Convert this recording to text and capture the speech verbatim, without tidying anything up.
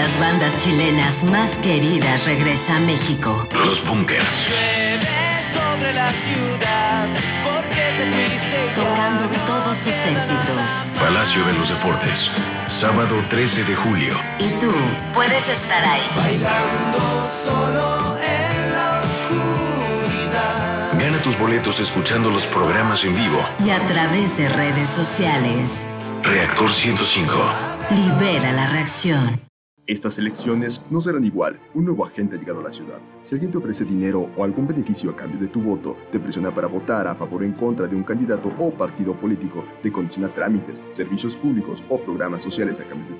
las bandas chilenas más queridas regresa a México. Los Bunkers. Llueve sobre la ciudad, porque te fuiste ya. Tocando todos sus éxitos. Palacio de los Deportes. Sábado trece de julio. Y tú puedes estar ahí. Bailando solo en la oscuridad. Gana tus boletos escuchando los programas en vivo. Y a través de redes sociales. Reactor ciento cinco. Libera la reacción. Estas elecciones no serán igual. Un nuevo agente ha llegado a la ciudad. Si alguien te ofrece dinero o algún beneficio a cambio de tu voto, te presiona para votar a favor o en contra de un candidato o partido político, te condiciona trámites, servicios públicos o programas sociales a cambio de